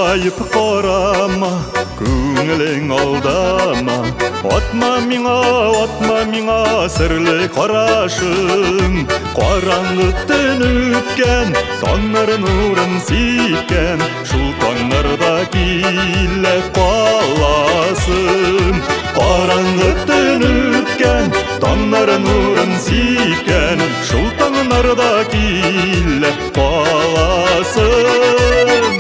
Жайып қарама, көңілің алдама. Отма миңа сірлі қарашым. Қараңғы түн өткен, таңнар нұрын сейткен, шул таңнарда келе қаласың. Қараңғы түн өткен, таңнар нұрын сейткен, шул таңнарда келе қаласың.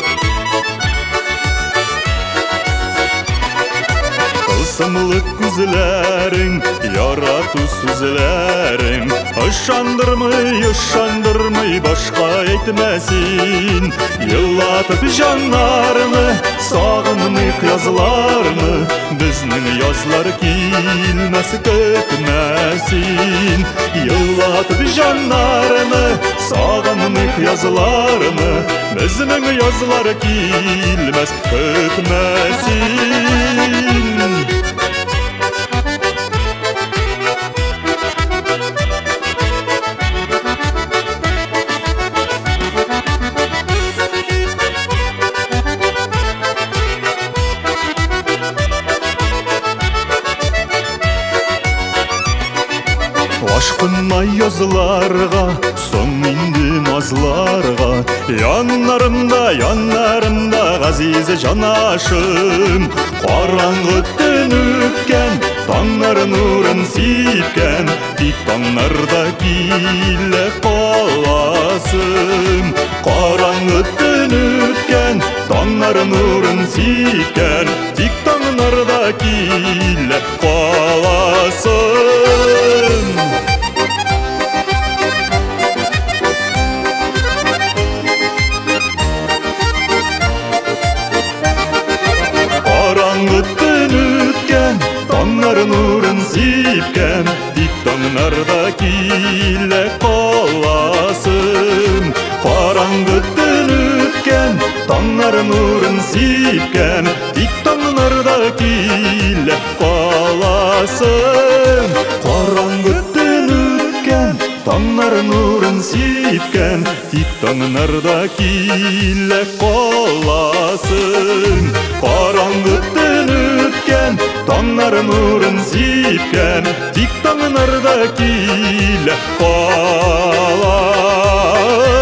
Тылсымлы күзләрің, ярату сүзләрің, ышандырмый башқа әйтмәсин. Йылатып жаннарны, сағынмый язларны, безнең язлар килмәс көтмәсин. Йылатып жаннарны, сағынмый язларны, безнең язлар килмәс көтмәсин. Ашқынмай язларға, соң инді назларға, яннарымда ғазизі жанашым. Қараңғы түн өткен, таңнар нұрын сейткен, тик таңнарда келе қаласың. Қараңғы түн өткен, таңнар нұрын сейткен, тик таңнарда келе қаласың. Қараңғы түн өткен, таңнар нұрын сейткен, тик таңнарда келе қаласың. Қараңғы түн өткен, таңнар нұрын сейткен, тик таңнарда келе қаласың. Қараңғы түн өткен, таңнар нұрын сейткен, тик таңнарда келе қаласың. Қараңғы түн өткен, таңнар нұрын сейткен, тик таңнарда келе қаласың.